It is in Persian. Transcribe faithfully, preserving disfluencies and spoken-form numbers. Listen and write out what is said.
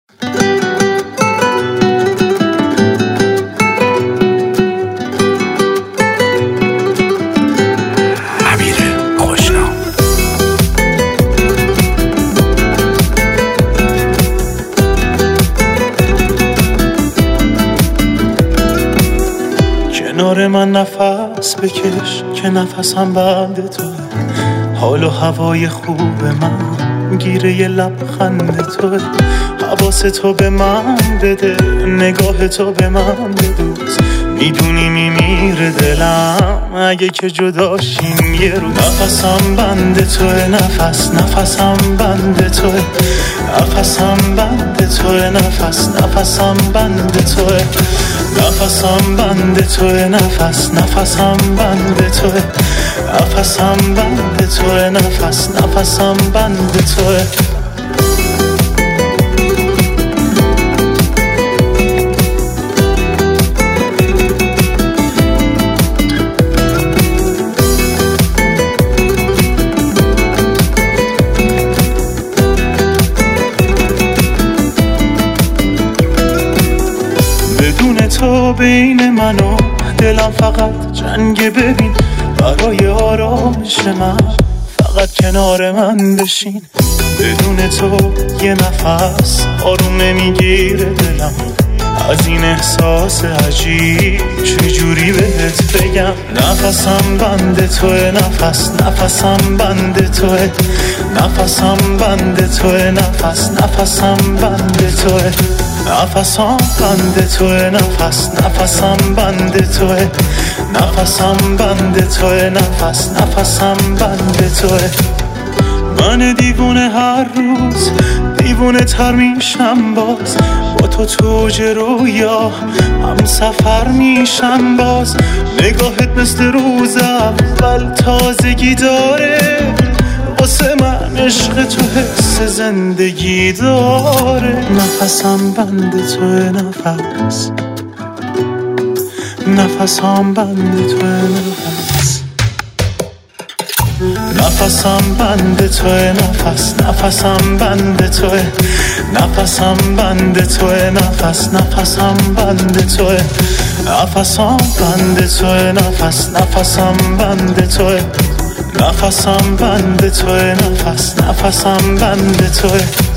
کنار من نفس بکش که نفسم بند توه، حال و هوای خوب من گیره ی لبخند توه. حواس تو به من بده، نگاه تو به من بدوز، میدونی میمیره دلم اگه که جداشیم یه روز. نفسم بند توه، نفس نفسم بند توه، نفسم بند توه، نفس نفسم بند توه، نفسم بند توه، نفس نفسم بند توه، نفسم بند توه، نفس نفسم بند توه. بدون تو بین من و دلم فقط جنگ، ببین برای آرامش من فقط کنار من بشین. بدون تو یه نفس آروم نمیگیره دلم، از این احساس عجیب چجوری بهت بگم. نفسم بند توه، نفس نفسم بند توه، نفسم بند توه، نفس نفسم بند توه، نفسم بند توه، نفس نفسم بند توه، نفسم بند توه، نفس نفسم بند توه. من دیوونه هر روز دیوونه تر میشم باز، با تو توج رویا هم سفر میشم باز. نگاهت مثل روز اول تازگی داره، واسه من عشق تو حس زندگی داره. نفسم بند توه، نفس نفسم بند توه، نفس نفسم بند توه، نفس نفسم بند توه، نفسم بند توه، نفس نفسم بند توه، نفسم بند توه، نفس نفسم بند توه، نفسم بند توه، نفس نفسم بند توه.